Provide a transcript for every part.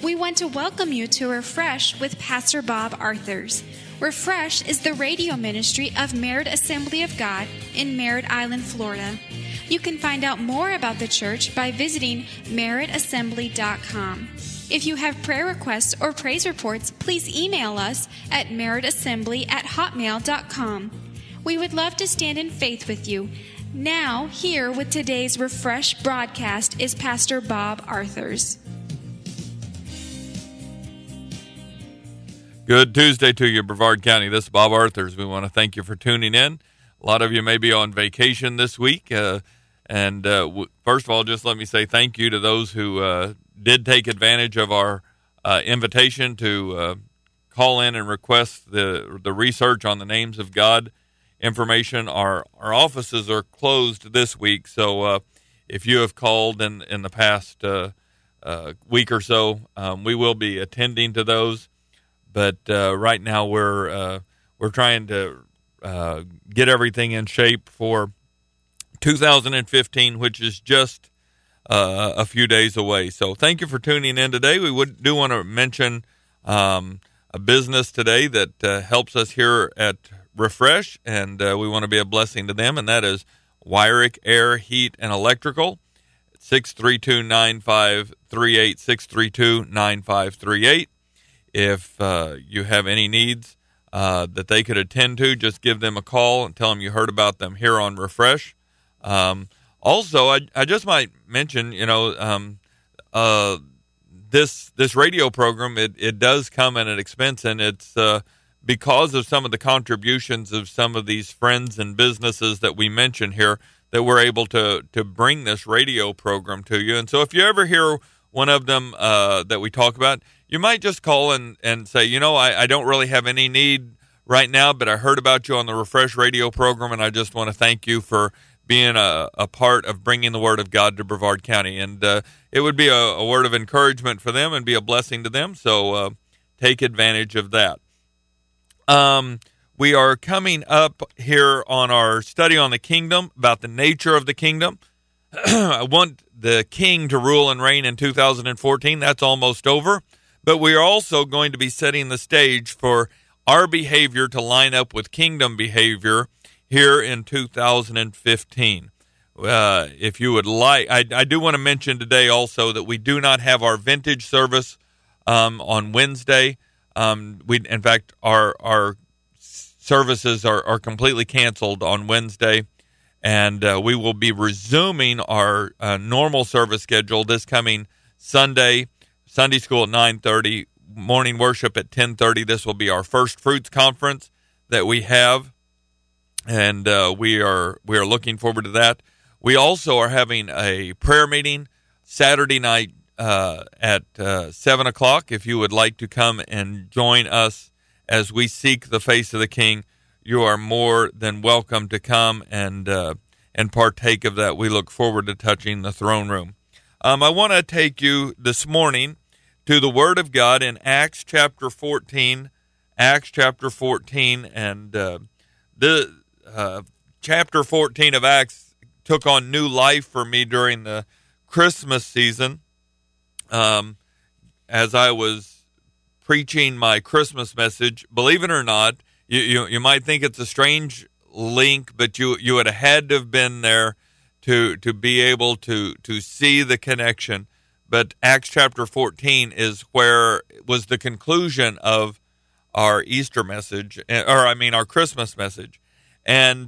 We want to welcome you to Refresh with Pastor Bob Arthurs. Refresh is the radio ministry of Merritt Assembly of God in Merritt Island, Florida. You can find out more about the church by visiting merrittassembly.com. If you have prayer requests or praise reports, please email us at merrittassembly@hotmail.com. We would love to stand in faith with you. Now, here with today's Refresh broadcast is Pastor Bob Arthurs. Good Tuesday to you, Brevard County. This is Bob Arthurs. We want to thank you for tuning in. A lot of you may be on vacation this week. First of all, just let me say thank you to those who did take advantage of our invitation to call in and request the research on the names of God information. Our offices are closed this week, so if you have called in the past week or so, we will be attending to those. But right now we're trying to get everything in shape for 2015, which is just a few days away. So thank you for tuning in today. We do want to mention a business today that helps us here at Refresh, and we want to be a blessing to them, and that is Wyrick Air, Heat, and Electrical, 632-9538, 632-9538. If you have any needs that they could attend to, just give them a call and tell them you heard about them here on Refresh. Also, I just might mention, this radio program, it does come at an expense, and it's because of some of the contributions of some of these friends and businesses that we mention here that we're able to bring this radio program to you. And so if you ever hear one of them that we talk about, you might just call and say, I don't really have any need right now, but I heard about you on the Refresh radio program, and I just want to thank you for being a part of bringing the Word of God to Brevard County. And it would be a word of encouragement for them and be a blessing to them, so take advantage of that. We are coming up here on our study on the kingdom, about the nature of the kingdom. I want the king to rule and reign in 2014. That's almost over. But we are also going to be setting the stage for our behavior to line up with kingdom behavior here in 2015. If you would like, I do want to mention today also that we do not have our vintage service on Wednesday. In fact, our services are completely canceled on Wednesday, and we will be resuming our normal service schedule this coming Sunday. Sunday school at 9:30, morning worship at 10:30. This will be our first fruits conference that we have, and we are looking forward to that. We also are having a prayer meeting Saturday night at 7 o'clock. If you would like to come and join us as we seek the face of the King, you are more than welcome to come and partake of that. We look forward to touching the throne room. I want to take you this morning to the Word of God in Acts chapter 14. Acts chapter 14, and the chapter 14 of Acts took on new life for me during the Christmas season. As I was preaching my Christmas message, believe it or not, you might think it's a strange link, but you would have had to have been there to be able to see the connection. But Acts chapter 14 is where it was the conclusion of our Easter message, our Christmas message. And,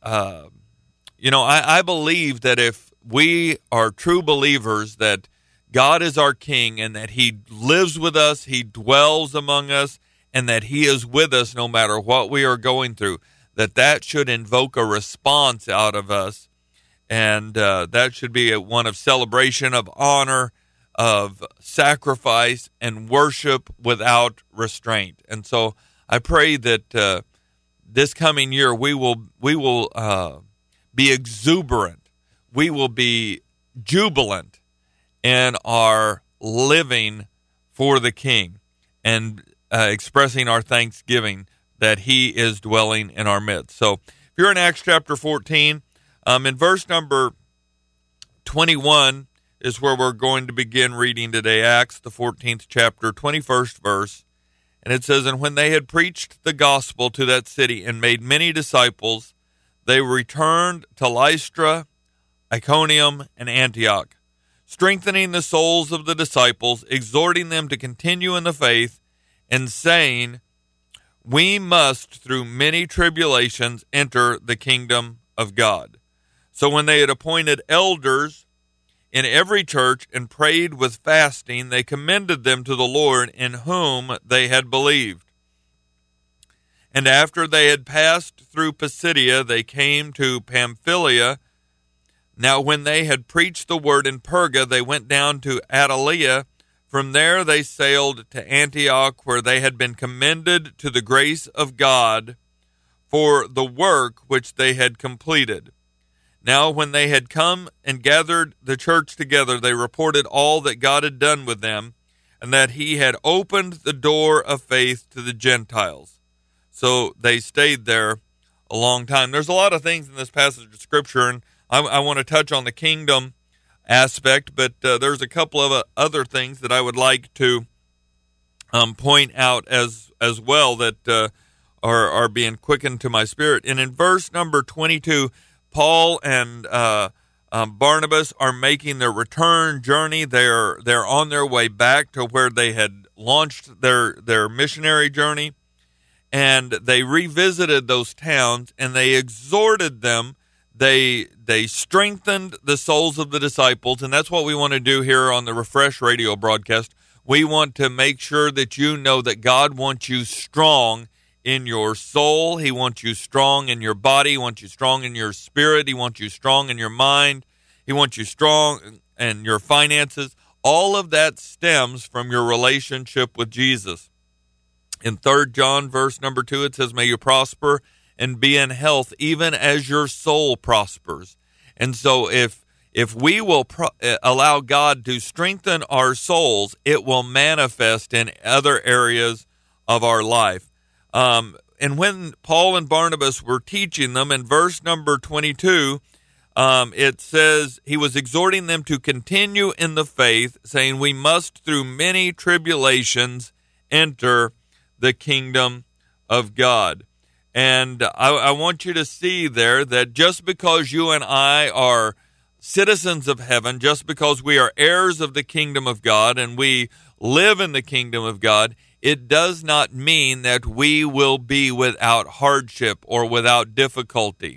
I believe that if we are true believers that God is our King and that He lives with us, He dwells among us, and that He is with us no matter what we are going through, that should invoke a response out of us. And that should be one of celebration, of honor, of sacrifice, and worship without restraint. And so I pray that this coming year we will be exuberant. We will be jubilant in our living for the King and expressing our thanksgiving that He is dwelling in our midst. So if you're in Acts chapter 14, in verse number 21, is where we're going to begin reading today, Acts, the 14th chapter, 21st verse. And it says, "And when they had preached the gospel to that city and made many disciples, they returned to Lystra, Iconium, and Antioch, strengthening the souls of the disciples, exhorting them to continue in the faith, and saying, 'We must, through many tribulations, enter the kingdom of God.' So when they had appointed elders in every church and prayed with fasting, they commended them to the Lord in whom they had believed. And after they had passed through Pisidia, they came to Pamphylia. Now when they had preached the word in Perga, they went down to Attalia. From there they sailed to Antioch, where they had been commended to the grace of God for the work which they had completed. Now when they had come and gathered the church together, they reported all that God had done with them, and that he had opened the door of faith to the Gentiles. So they stayed there a long time." There's a lot of things in this passage of Scripture, and I want to touch on the kingdom aspect, but there's a couple of other things that I would like to point out as well that are being quickened to my spirit. And in verse number 22, Paul and Barnabas are making their return journey. They're on their way back to where they had launched their missionary journey, and they revisited those towns, and they exhorted them. They strengthened the souls of the disciples, and that's what we want to do here on the Refresh radio broadcast. We want to make sure that you know that God wants you strong in your soul. He wants you strong in your body. He wants you strong in your spirit. He wants you strong in your mind. He wants you strong in your finances. All of that stems from your relationship with Jesus. In 3 John verse number 2, it says, "May you prosper and be in health, even as your soul prospers." And so if we will allow God to strengthen our souls, it will manifest in other areas of our life. And when Paul and Barnabas were teaching them, in verse number 22, it says he was exhorting them to continue in the faith, saying, "We must, through many tribulations, enter the kingdom of God." And I want you to see there that just because you and I are citizens of heaven, just because we are heirs of the kingdom of God and we live in the kingdom of God, it does not mean that we will be without hardship or without difficulty.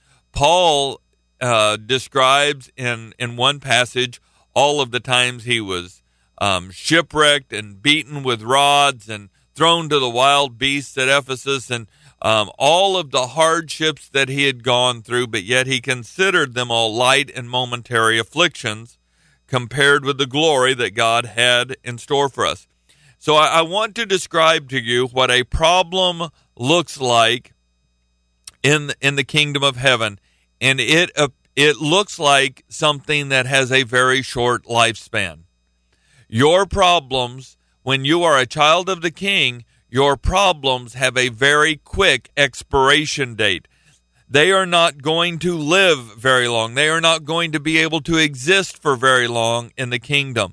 Paul describes in one passage all of the times he was shipwrecked and beaten with rods and thrown to the wild beasts at Ephesus, and all of the hardships that he had gone through, but yet he considered them all light and momentary afflictions compared with the glory that God had in store for us. So I want to describe to you what a problem looks like in the kingdom of heaven, and it looks like something that has a very short lifespan. Your problems, when you are a child of the King, your problems have a very quick expiration date. They are not going to live very long. They are not going to be able to exist for very long in the kingdom.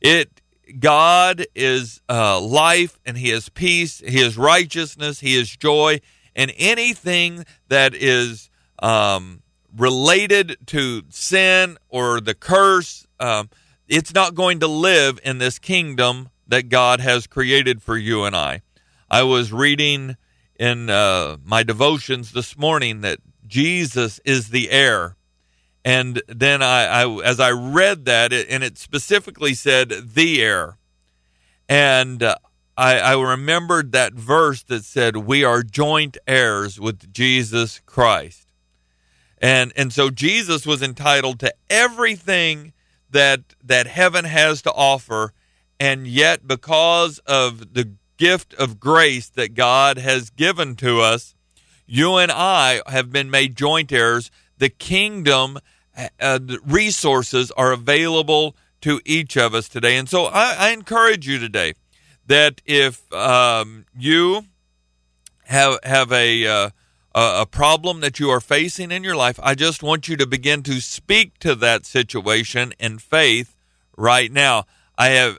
God is life, and he is peace, he is righteousness, he is joy, and anything that is related to sin or the curse, it's not going to live in this kingdom that God has created for you and I. I was reading in my devotions this morning that Jesus is the heir. And then as I read that, and it specifically said the heir. And I remembered that verse that said, "We are joint heirs with Jesus Christ." And so Jesus was entitled to everything that heaven has to offer. And yet, because of the gift of grace that God has given to us, you and I have been made joint heirs. The kingdom resources are available to each of us today. And so I encourage you today that if you have a a problem that you are facing in your life, I just want you to begin to speak to that situation in faith right now. I've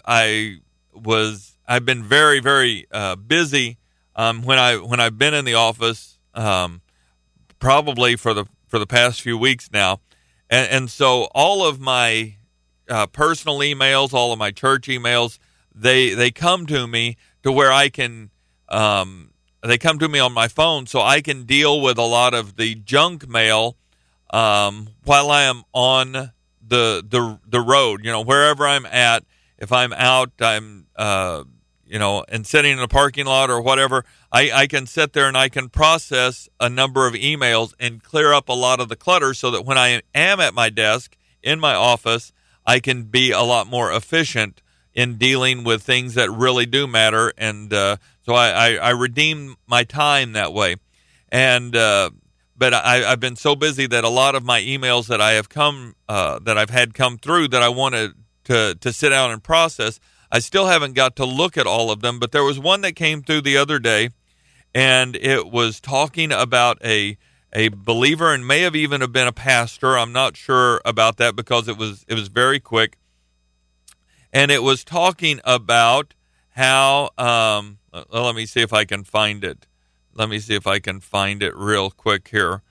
been very, very busy when I've been in the office, probably for the past few weeks now, and so all of my personal emails, all of my church emails, they come to me to where I can. They come to me on my phone, so I can deal with a lot of the junk mail while I am on the road. Wherever I'm at, if I'm out, I'm and sitting in a parking lot or whatever, I can sit there and I can process a number of emails and clear up a lot of the clutter, so that when I am at my desk in my office, I can be a lot more efficient in dealing with things that really do matter, and so I redeem my time that way. And but I've been so busy that a lot of my emails that I've had come through that I wanted to sit down and process, I still haven't got to look at all of them. But there was one that came through the other day, and it was talking about a believer, and may have even been a pastor. I'm not sure about that because it was very quick. And it was talking about how, let me see if I can find it. Let me see if I can find it real quick here.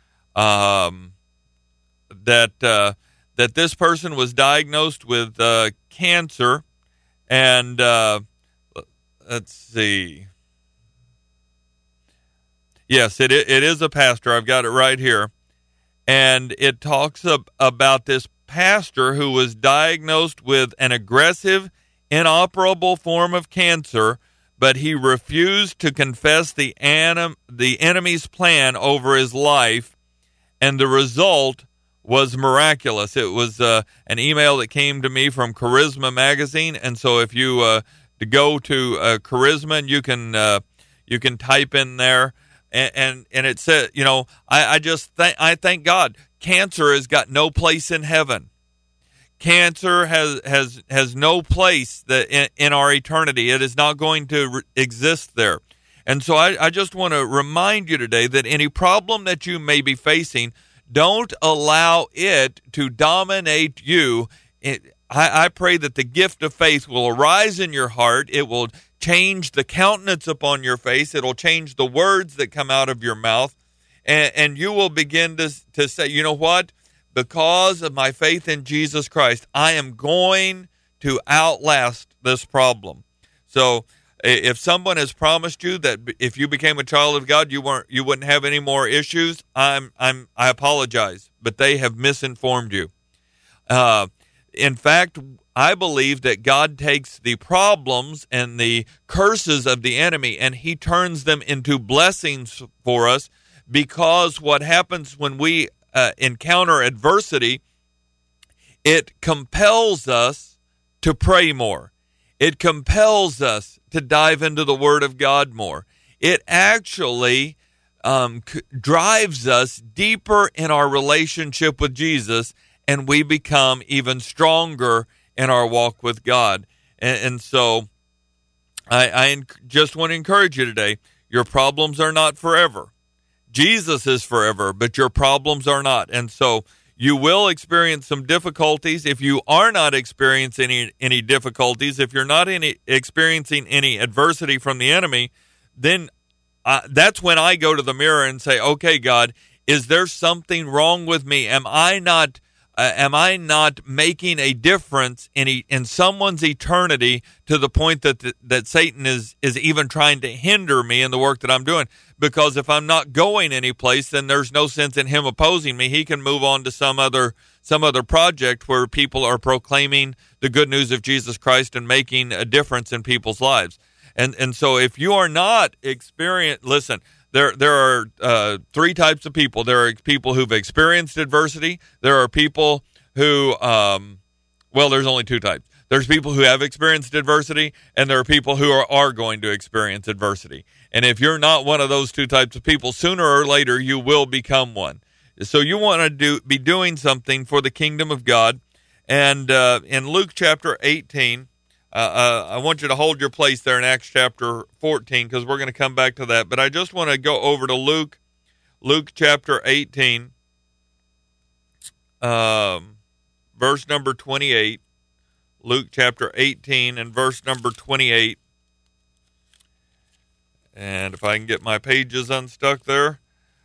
That this person was diagnosed with cancer, and let's see. Yes, it is a pastor. I've got it right here. And it talks about this pastor who was diagnosed with an aggressive, inoperable form of cancer, but he refused to confess the enemy's plan over his life, and the result was miraculous. It was an email that came to me from Charisma Magazine, and so if you go to Charisma, and you can type in there, and it said, I thank God. Cancer has got no place in heaven. Cancer has no place in our eternity. It is not going to exist there. And so I just want to remind you today that any problem that you may be facing, don't allow it to dominate you. I pray that the gift of faith will arise in your heart. It will change the countenance upon your face. It'll change the words that come out of your mouth. And you will begin to say, you know what? Because of my faith in Jesus Christ, I am going to outlast this problem. So if someone has promised you that if you became a child of God, you wouldn't have any more issues, I apologize, but they have misinformed you. In fact, I believe that God takes the problems and the curses of the enemy and he turns them into blessings for us, because what happens when we encounter adversity, it compels us to pray more. It compels us to dive into the Word of God more. It actually drives us deeper in our relationship with Jesus, and we become even stronger in our walk with God. And so I just want to encourage you today, your problems are not forever. Jesus is forever, but your problems are not. And so you will experience some difficulties. If you are not experiencing any difficulties, if you're not experiencing any adversity from the enemy, then that's when I go to the mirror and say, okay, God, is there something wrong with me? Am I not making a difference in someone's eternity to the point that Satan is even trying to hinder me in the work that I'm doing? Because if I'm not going any place, then there's no sense in him opposing me. He can move on to some other project where people are proclaiming the good news of Jesus Christ and making a difference in people's lives. And so if you are not listen, there are three types of people. There are people who've experienced adversity. There are people who, there's only two types. There's people who have experienced adversity, and there are people who are going to experience adversity. And if you're not one of those two types of people, sooner or later you will become one. So you want to be doing something for the kingdom of God. And in Luke chapter 18, I want you to hold your place there in Acts chapter 14, because we're going to come back to that. But I just want to go over to Luke Luke chapter 18, verse number 28. Luke chapter 18 and verse number 28. And if I can get my pages unstuck there.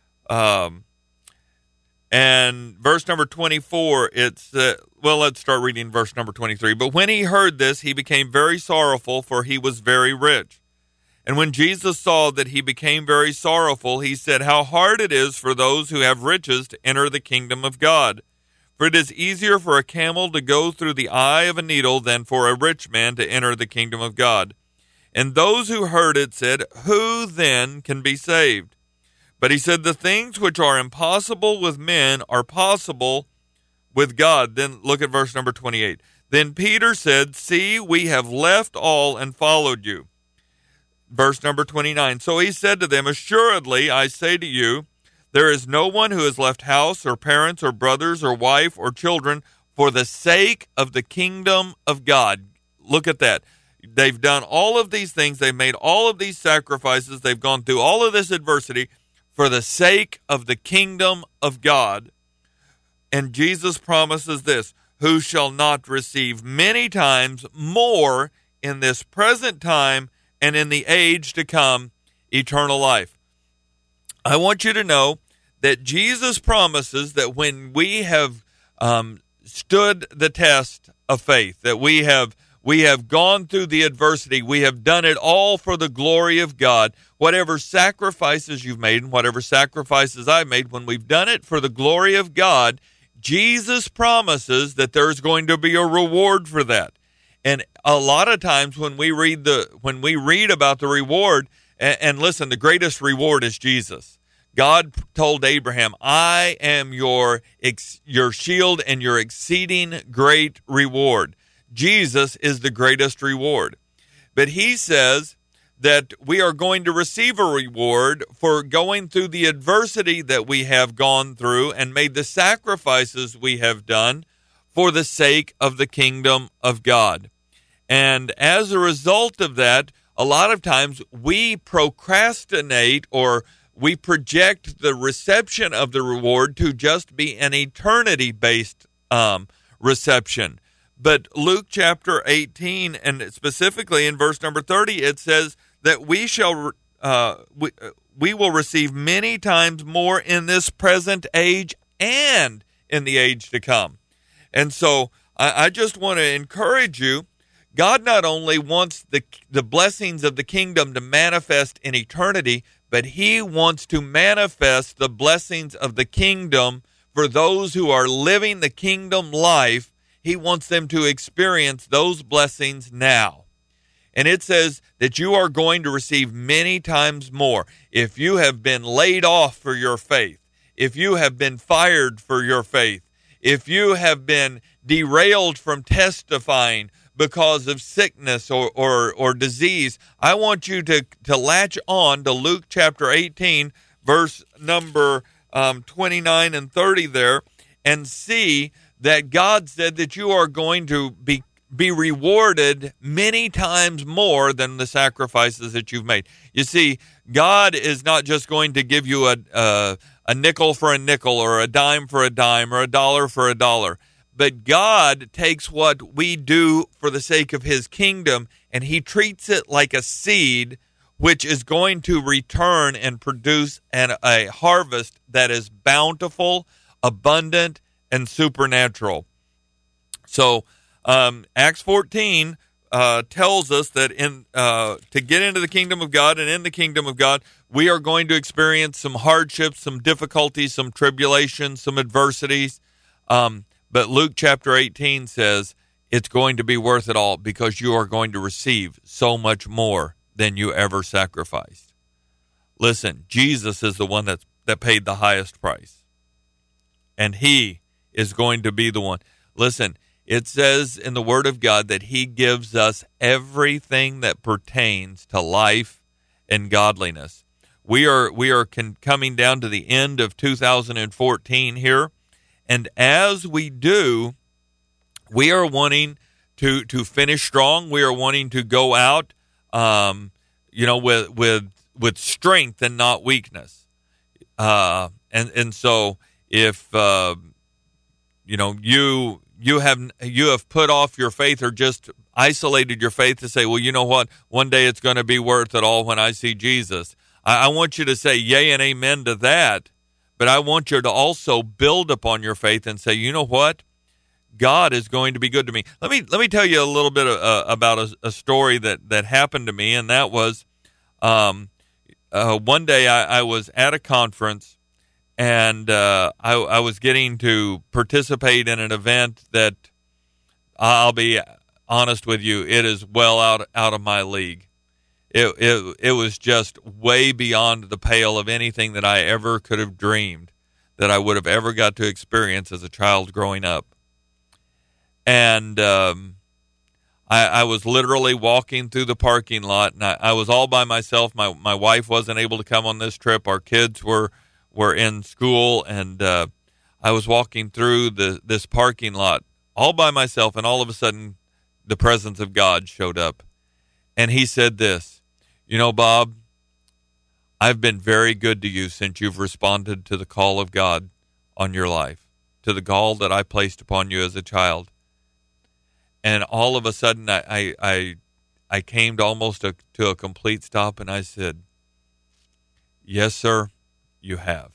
And verse number 24, it's, let's start reading verse number 23. But when he heard this, he became very sorrowful, for he was very rich. And when Jesus saw that he became very sorrowful, he said, how hard it is for those who have riches to enter the kingdom of God. For it is easier for a camel to go through the eye of a needle than for a rich man to enter the kingdom of God. And those who heard it said, who then can be saved? But he said, the things which are impossible with men are possible with God. Then look at verse number 28. Then Peter said, see, we have left all and followed you. Verse number 29. So he said to them, assuredly, I say to you, there is no one who has left house or parents or brothers or wife or children for the sake of the kingdom of God. Look at that. They've done all of these things. They've made all of these sacrifices. They've gone through all of this adversity for the sake of the kingdom of God. And Jesus promises this, who shall not receive many times more in this present time and in the age to come eternal life. I want you to know that Jesus promises that when we have stood the test of faith, that we have gone through the adversity, we have done it all for the glory of God. Whatever sacrifices you've made and whatever sacrifices I've made, when we've done it for the glory of God, Jesus promises that there's going to be a reward for that. And a lot of times when we read about the reward, and listen, the greatest reward is Jesus. God told Abraham, I am your shield and your exceeding great reward. Jesus is the greatest reward. But he says that we are going to receive a reward for going through the adversity that we have gone through and made the sacrifices we have done for the sake of the kingdom of God. And as a result of that, a lot of times we procrastinate or we project the reception of the reward to just be an eternity-based reception. But Luke chapter 18, and specifically in verse number 30, it says that we will receive many times more in this present age and in the age to come. And so I just want to encourage you. God not only wants the blessings of the kingdom to manifest in eternity, but he wants to manifest the blessings of the kingdom for those who are living the kingdom life. He wants them to experience those blessings now. And it says that you are going to receive many times more. If you have been laid off for your faith, if you have been fired for your faith, if you have been derailed from testifying because of sickness or disease, I want you to latch on to Luke chapter 18, verse number 29 and 30 there, and see that God said that you are going to be rewarded many times more than the sacrifices that you've made. You see, God is not just going to give you a nickel for a nickel or a dime for a dime or a dollar for a dollar. But God takes what we do for the sake of his kingdom and he treats it like a seed which is going to return and produce a harvest that is bountiful, abundant, and supernatural. So Acts 14 tells us that to get into the kingdom of God and in the kingdom of God, we are going to experience some hardships, some difficulties, some tribulations, some adversities. But Luke chapter 18 says it's going to be worth it all because you are going to receive so much more than you ever sacrificed. Listen, Jesus is the one that paid the highest price. And he is going to be the one. Listen, it says in the Word of God that he gives us everything that pertains to life and godliness. We are coming down to the end of 2014 here. And as we do, we are wanting to finish strong. We are wanting to go out, with strength and not weakness. And so if you have put off your faith or just isolated your faith to say, well, you know what, one day it's going to be worth it all when I see Jesus. I want you to say yay and amen to that, but I want you to also build upon your faith and say, you know what, God is going to be good to me. Let me tell you a little bit about a story that happened to me, and that was one day I was at a conference. And I was getting to participate in an event that, I'll be honest with you, it is well out of my league. It was just way beyond the pale of anything that I ever could have dreamed that I would have ever got to experience as a child growing up. And I was literally walking through the parking lot, and I was all by myself. My wife wasn't able to come on this trip. Our kids were in school, and I was walking through this parking lot all by myself, and all of a sudden the presence of God showed up. And he said this, you know, Bob, I've been very good to you since you've responded to the call of God on your life, to the call that I placed upon you as a child. And all of a sudden I came to almost to a complete stop, and I said, yes, sir. You have.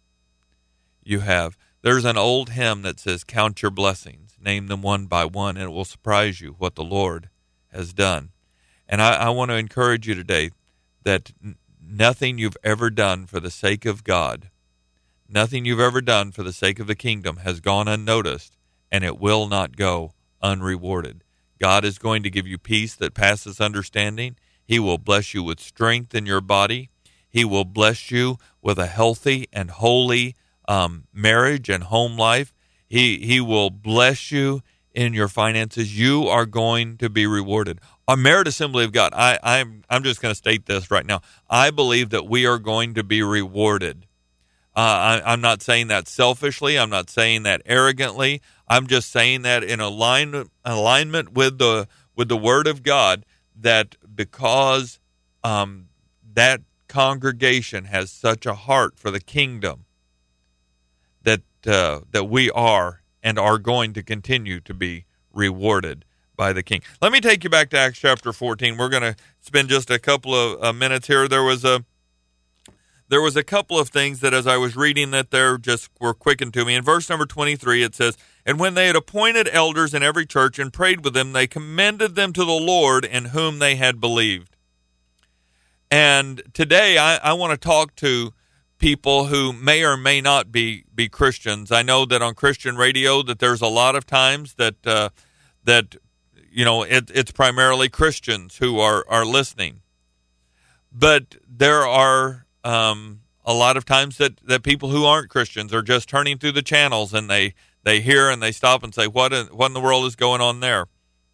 You have. There's an old hymn that says, count your blessings, name them one by one, and it will surprise you what the Lord has done. And I want to encourage you today that nothing you've ever done for the sake of God, nothing you've ever done for the sake of the kingdom has gone unnoticed, and it will not go unrewarded. God is going to give you peace that passes understanding. He will bless you with strength in your body. He will bless you with a healthy and holy marriage and home life. He will bless you in your finances. You are going to be rewarded. Our Merit Assembly of God, I'm just going to state this right now. I believe that we are going to be rewarded. I'm not saying that selfishly. I'm not saying that arrogantly. I'm just saying that in alignment with the Word of God, that because that congregation has such a heart for the kingdom, that we are and are going to continue to be rewarded by the King. Let me take you back to Acts chapter 14. We're going to spend just a couple of minutes here. There was a couple of things that as I was reading that there just were quickened to me. In verse number 23, it says, and when they had appointed elders in every church and prayed with them, they commended them to the Lord in whom they had believed. And today I want to talk to people who may or may not be Christians. I know that on Christian radio that there's a lot of times that it's primarily Christians who are listening. But there are a lot of times that people who aren't Christians are just turning through the channels, and they hear and they stop and say, what in the world is going on there?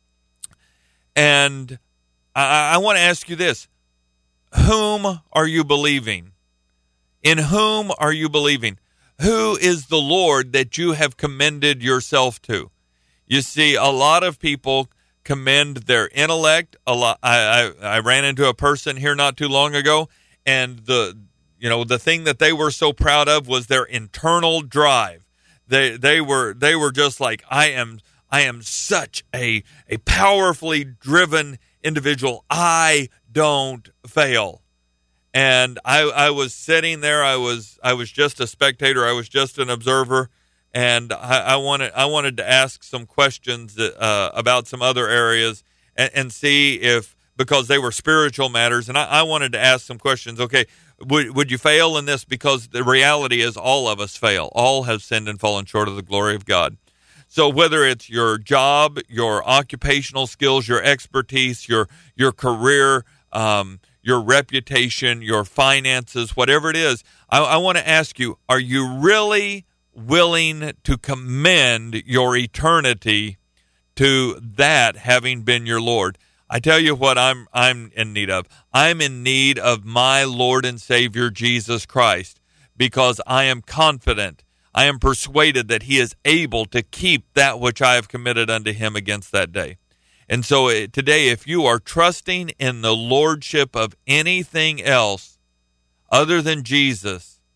And I want to ask you this. Whom are you believing? In whom are you believing? Who is the Lord that you have commended yourself to? You see, a lot of people commend their intellect. I ran into a person here not too long ago, and the thing that they were so proud of was their internal drive. They were just like, I am such a powerfully driven individual. I don't fail. And I was sitting there. I was just a spectator. I was just an observer, and I wanted to ask some questions about some other areas and see if, because they were spiritual matters, and I wanted to ask some questions. Okay, would you fail in this? Because the reality is all of us fail. All have sinned and fallen short of the glory of God. So whether it's your job, your occupational skills, your expertise, your career, your reputation, your finances, whatever it is, I want to ask you, are you really willing to commend your eternity to that having been your Lord? I tell you what I'm in need of. I'm in need of my Lord and Savior, Jesus Christ, because I am confident, I am persuaded that he is able to keep that which I have committed unto him against that day. And so today, if you are trusting in the lordship of anything else other than Jesus,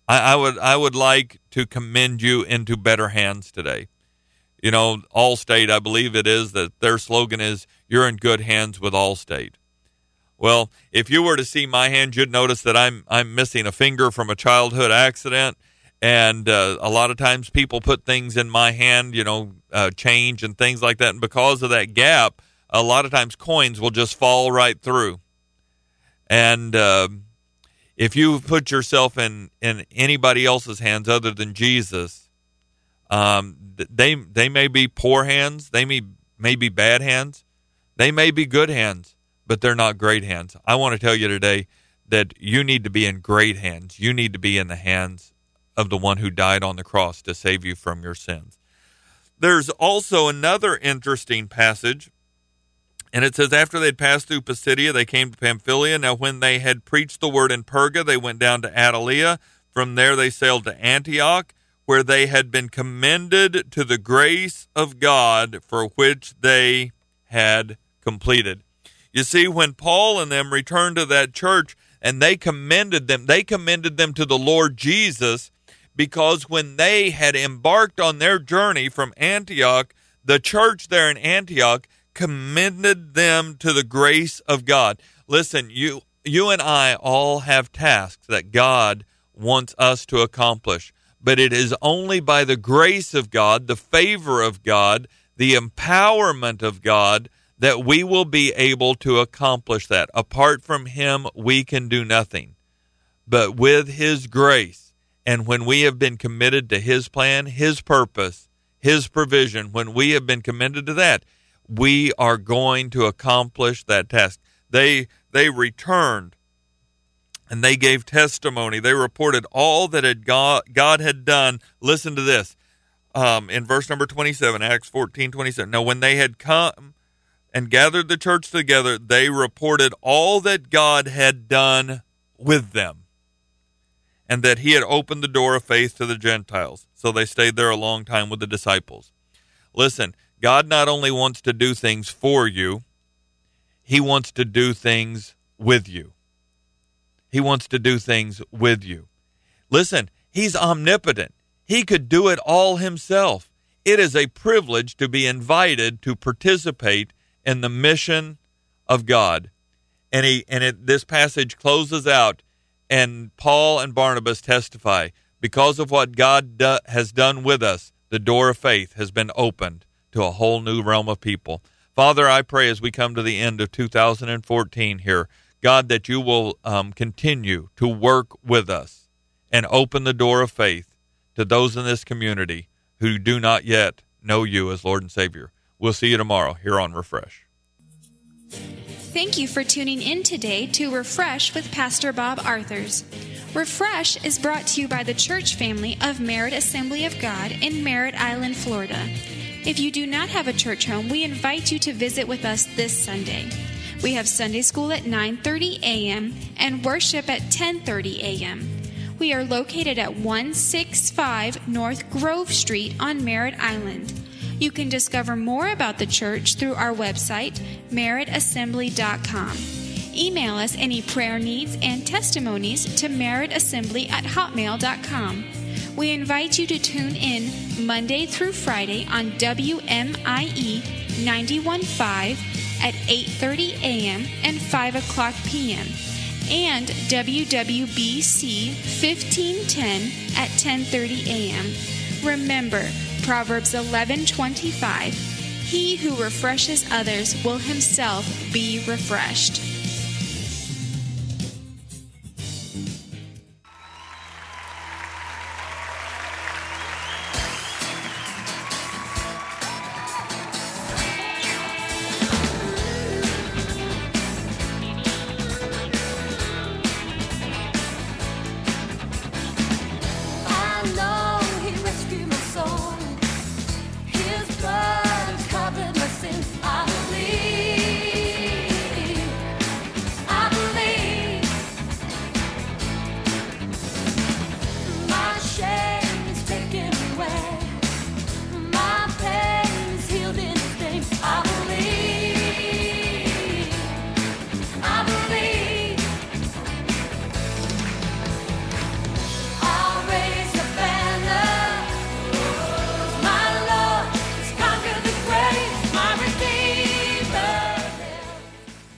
I would like to commend you into better hands today. You know, Allstate, I believe it is, that their slogan is, "You're in good hands with Allstate." Well, if you were to see my hand, you'd notice that I'm missing a finger from a childhood accident. And a lot of times people put things in my hand, change and things like that. And because of that gap, a lot of times coins will just fall right through. And if you put yourself in anybody else's hands other than Jesus, they may be poor hands. They may be bad hands. They may be good hands, but they're not great hands. I want to tell you today that you need to be in great hands. You need to be in the hands of the one who died on the cross to save you from your sins. There's also another interesting passage, and it says, after they'd passed through Pisidia, they came to Pamphylia. Now when they had preached the word in Perga, they went down to Attalia. From there they sailed to Antioch, where they had been commended to the grace of God for which they had completed. You see, when Paul and them returned to that church and they commended them to the Lord Jesus, because when they had embarked on their journey from Antioch, the church there in Antioch commended them to the grace of God. Listen, you and I all have tasks that God wants us to accomplish. But it is only by the grace of God, the favor of God, the empowerment of God, that we will be able to accomplish that. Apart from Him, we can do nothing. But with His grace, and when we have been committed to His plan, His purpose, His provision, when we have been committed to that, we are going to accomplish that task. They returned, and they gave testimony. They reported all that God had done. Listen to this. In verse number 27, Acts 14:27. Now, when they had come and gathered the church together, they reported all that God had done with them, and that He had opened the door of faith to the Gentiles. So they stayed there a long time with the disciples. Listen, God not only wants to do things for you, He wants to do things with you. He wants to do things with you. Listen, He's omnipotent. He could do it all Himself. It is a privilege to be invited to participate in the mission of God. This passage closes out, and Paul and Barnabas testify, because of what God has done with us, the door of faith has been opened to a whole new realm of people. Father, I pray as we come to the end of 2014 here, God, that You will continue to work with us and open the door of faith to those in this community who do not yet know You as Lord and Savior. We'll see you tomorrow here on Refresh. Thank you for tuning in today to Refresh with Pastor Bob Arthurs. Refresh is brought to you by the church family of Merritt Assembly of God in Merritt Island, Florida. If you do not have a church home, we invite you to visit with us this Sunday. We have Sunday school at 9:30 a.m. and worship at 10:30 a.m. We are located at 165 North Grove Street on Merritt Island. You can discover more about the church through our website, merrittassembly.com. Email us any prayer needs and testimonies to merrittassembly@hotmail.com. We invite you to tune in Monday through Friday on WMIE 91.5 at 8:30 a.m. and 5 o'clock p.m. and WWBC 1510 at 10:30 a.m. Remember, Proverbs 11:25, He who refreshes others will himself be refreshed.